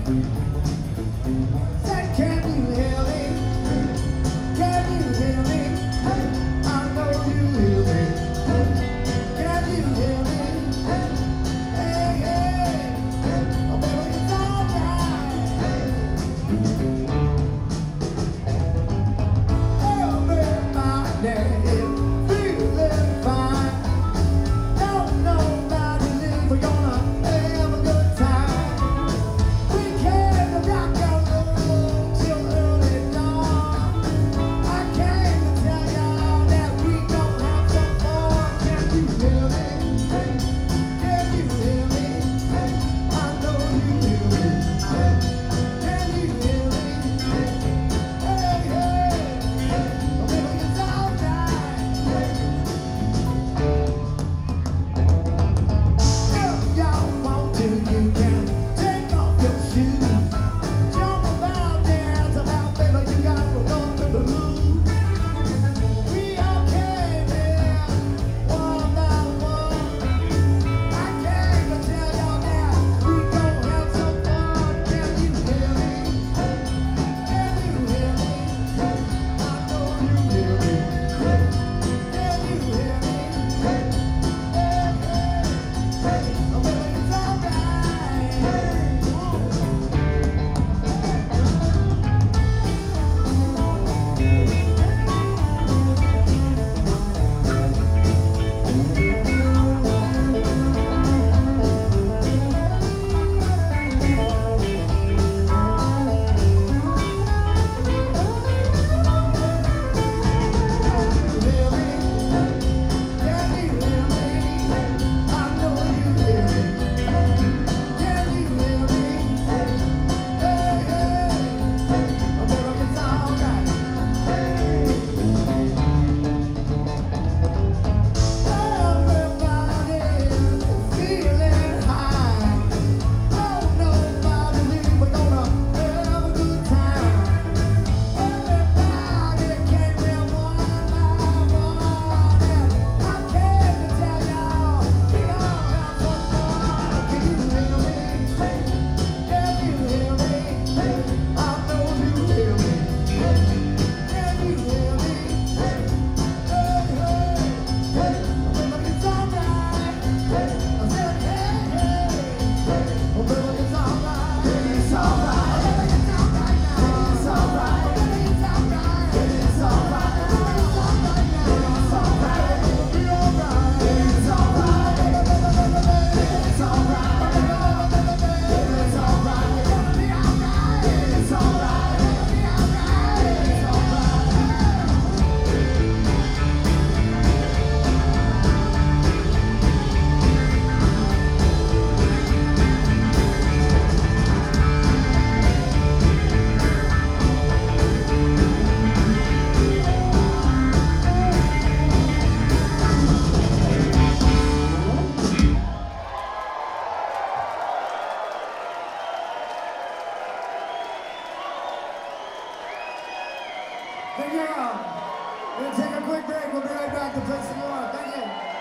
Said, can you hear me? Can you hear me? I know you hear me. Can you hear me? Hey, hey, oh baby, it's alright. Everybody is feeling fine. Don't nobody live, we're gonna have a good time. We can rock and roll till early dawn. I came to tell y'all that we gon' have some fun. Can you hear me? Can you hear me? I know you hear me. Can you hear me? Hey, hey, oh baby, it's alright. If y'all want to, you can take off your shoes. Jump about, dance about, baby, you got to go to the moon. We all came here one by one. I came to tell y'all that we gon' have some fun. Can you hear me? Can you hear me? I know you hear me. Can you hear me? Hey, hey, oh baby, it's alright. Thank you. We'll take a quick break. We'll be right back to play some more. Thank you.